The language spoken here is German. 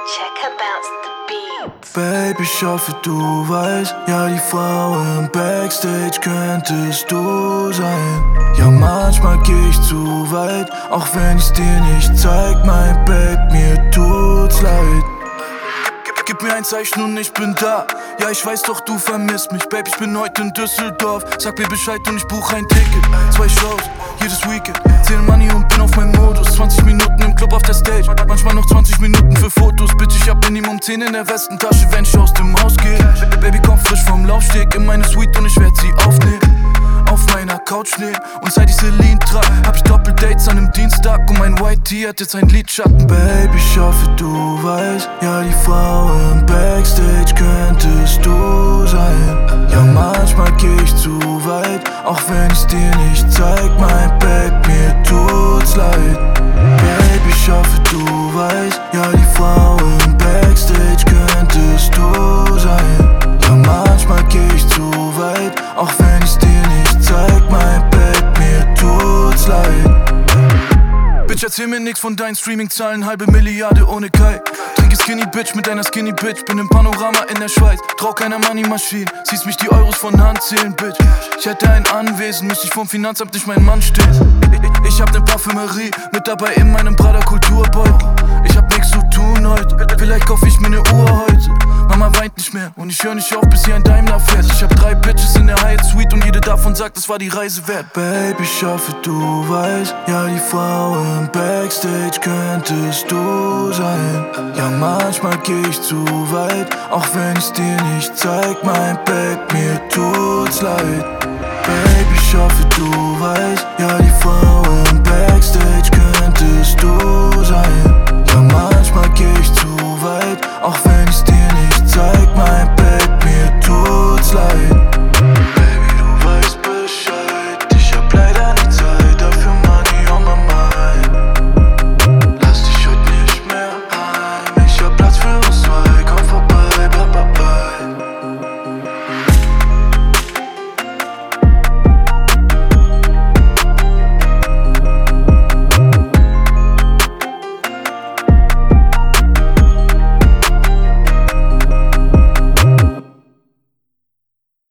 Check about the beats. Baby, ich hoffe, du weißt, ja, die Frau im Backstage könntest du sein. Ja, manchmal geh ich zu weit, auch wenn ich's dir nicht zeig, mein Babe, mir tut's leid. Gib mir ein Zeichen und ich bin da. Ja, ich weiß doch, du vermisst mich. Babe, ich bin heute in Düsseldorf. Sag mir Bescheid und ich buche ein Ticket. 2 Shows, jedes Weekend. Zähl Money und bin auf meinem Modus. 20 Minuten im Club auf der Stage. Manchmal noch 20 Minuten für Fotos. Bitch, ich hab Minimum 10 in der Westentasche, wenn ich aus dem Haus geh. Baby, komm frisch vom Laufsteg in meine Suite und ich werd sie aufnehmen. Auf meiner Couch nehmen und seit ich Celine trag, hab ich Doppeldates an einem Dienstag und mein White Tee hat jetzt ein Lidschatten. Baby, ich hoffe, du weißt, ja, die Frau im Backstage könntest du sein. Ja, manchmal geh ich zu weit, auch wenn ich's dir nicht zeig, mein Babe, mir tut's leid. Baby, ich hoffe, du weißt, ja, die Frau im Backstage könntest du sein. Ja, manchmal geh ich zu weit, auch wenn ich's dir nicht zeig, mein Babe, mir tut's leid. Bitch, erzähl mir nix von deinen Streaming-Zahlen, halbe Milliarde ohne Kai. Trinke Skinny Bitch mit deiner Skinny Bitch, bin im Panorama in der Schweiz. Trau keiner Money-Maschine, siehst mich die Euros von Hand zählen, Bitch. Ich hätte ein Anwesen, müsste ich vom Finanzamt nicht mein Mann stehen. Ich hab ne Parfümerie mit dabei in meinem Prada-Kulturbeutel. Ich hab nix zu tun heute, vielleicht kauf ich mir ne Uhr heute. Mama weint nicht mehr und ich hör nicht auf, bis hier ein Daimler fährt. Ich hab 3 Bitches in der Hyatt Suite und jede davon sagt, es war die Reise wert. Baby, ich hoffe, du weißt, ja, die Frau im Backstage könntest du sein. Ja, manchmal geh ich zu weit, auch wenn ich's dir nicht zeig, mein Babe, mir tut's leid. Baby, ich hoffe, du weißt, ja, die Frau im Backstage könntest du sein. Ja,